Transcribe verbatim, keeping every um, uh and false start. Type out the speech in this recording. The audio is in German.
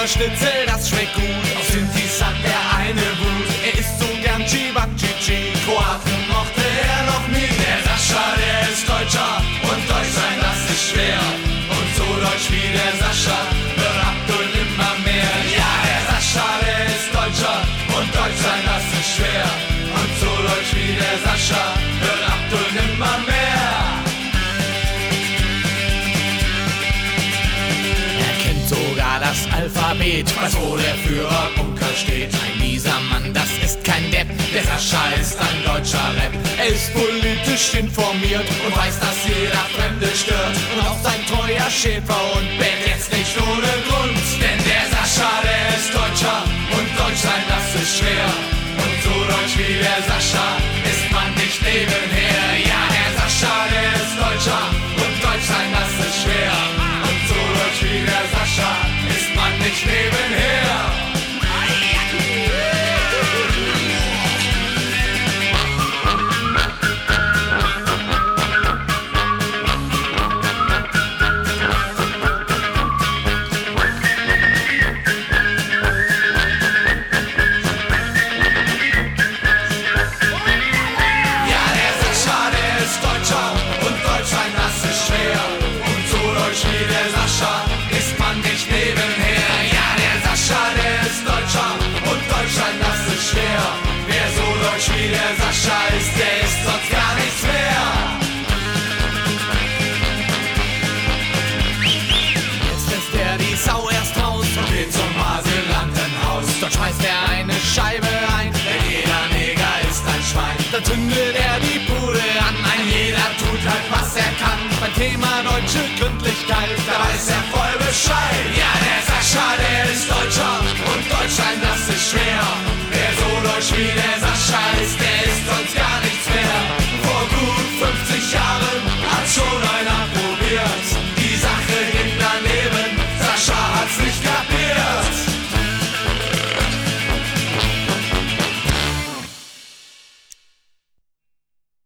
Schnitzel, das schmeckt gut. Auf Sintis hat er eine Wut. Er isst so gern Cevapcici. Kroaten mochte er noch nie. Der Sascha, der ist Deutscher und Deutsch sein, das ist schwer. Und so deutsch wie der Sascha wird Abdul nimmer mehr. Ja, der Sascha, der ist Deutscher und Deutsch sein, das ist schwer. Und so deutsch wie der Sascha wird Abdul nimmer mehr. Sogar das Alphabet, weiß wo der Führerbunker steht. Ein mieser Mann, das ist kein Depp. Der Sascha ist ein deutscher Rap. Er ist politisch informiert und weiß, dass jeder Fremde stört. Und auch sein treuer Schäfer und bellt jetzt nicht ohne Grund. Denn der Sascha, der ist Deutscher und Deutsch sein, das ist schwer. Und so deutsch wie der Sascha ist man nicht nebenher. Ja, der Sascha, der ist Deutscher und Deutsch sein, das ist schwer. So deutsch wie der Sascha ist man nicht nebenher. Ja, der Sascha, der ist Deutscher und Deutsch sein, das ist schwer. Und so deutsch wie der Sascha ist man nicht nebenher. Ja, der Sascha, der ist Deutscher und Deutsch sein, das ist schwer. Wer so deutsch wie der Sascha ist, der ist sonst gar nichts mehr. Jetzt lässt er die Sau erst raus und geht zum Asylantenhaus. Dort schmeißt er eine Scheibe ein, denn jeder Neger ist ein Schwein. Dann zündet er die Bude an, ein jeder tut halt was er kann. Beim Thema deutsche Gründlichkeit, da weiß er voll Bescheid. Ja, der Sascha, der ist Deutscher und Deutsch sein, das ist schwer. Wer so deutsch wie der